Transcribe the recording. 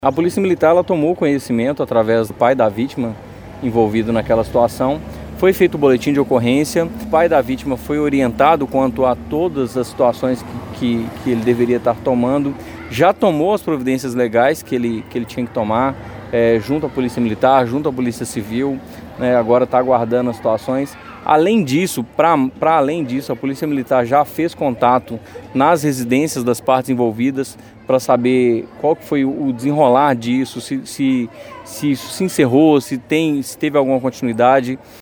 A Polícia Militar ela tomou conhecimento através do pai da vítima envolvido naquela situação. Foi feito o boletim de ocorrência, o pai da vítima foi orientado quanto a todas as situações que ele deveria estar tomando, já tomou as providências legais que ele tinha que tomar, junto à Polícia Militar, junto à Polícia Civil, agora está aguardando as situações. Além disso, para além disso, a Polícia Militar já fez contato nas residências das partes envolvidas para saber qual que foi o desenrolar disso, se isso se encerrou, se teve alguma continuidade.